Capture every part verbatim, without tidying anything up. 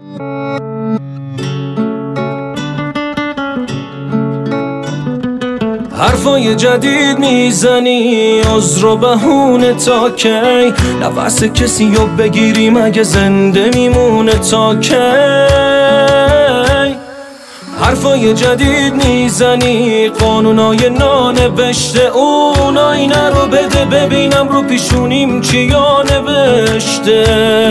حرفای جدید میزنی عذر و بهونه تا کی؟ نفس کسی رو بگیری مگه زنده میمونه تا کی؟ حرفای جدید میزنی قانونای نانوشته اون آینه رو بده ببینم رو پیشونیم چیا نوشته.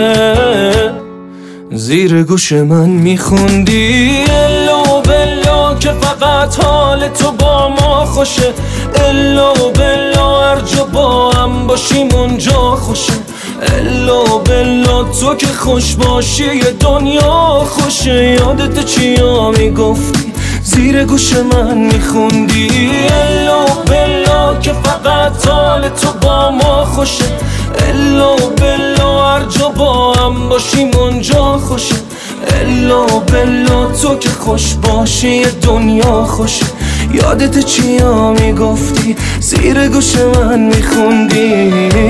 زیر گوش من میخوندی الا بلا که فقط حال تو با ما خوشه، الا بلا هر جا با هم باشیم اونجا خوشه، الا بلا تو که خوش باشی دنیا خوشه. یادت چیا میگفتی زیر گوش من میخوندی الا بلا که فقط حال تو با ما خوشه، الا بلا هر جا با هم باشیم اونجا خوشه، الا بلا تو که خوش باشی دنیا خوشه. یادت چیا میگفتی زیر گوش من میخوندی؟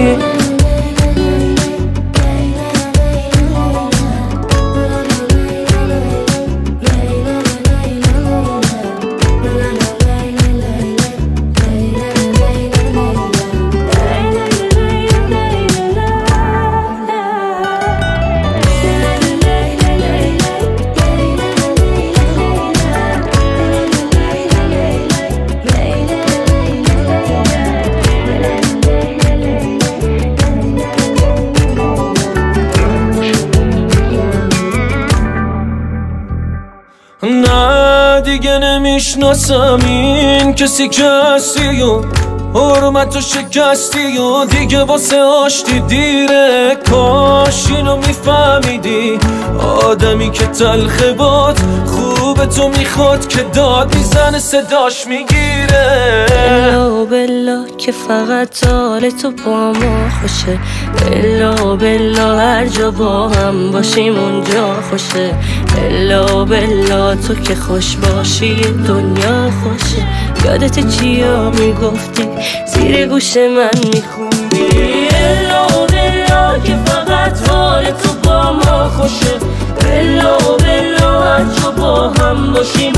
نه دیگه نمیشناسم این کسی که هستی و حرمت و شکستی و دیگه واسه آشتی دیره. کاش اینو میفهمیدی آدمی که تلخه باد خوب تو میخواد که داد میزنه صداش میگیره. الا بلا که فقط حال تو با ما خوشه، الا بلا هر جا با هم باشیم اونجا خوشه، الا بلا تو که خوش باشی دنیا خوشه. یادت چیا میگفتی زیر گوش من میخوندی الا بلا که فقط حال تو با ما خوشه، الا بلا هر جا با هم باشیم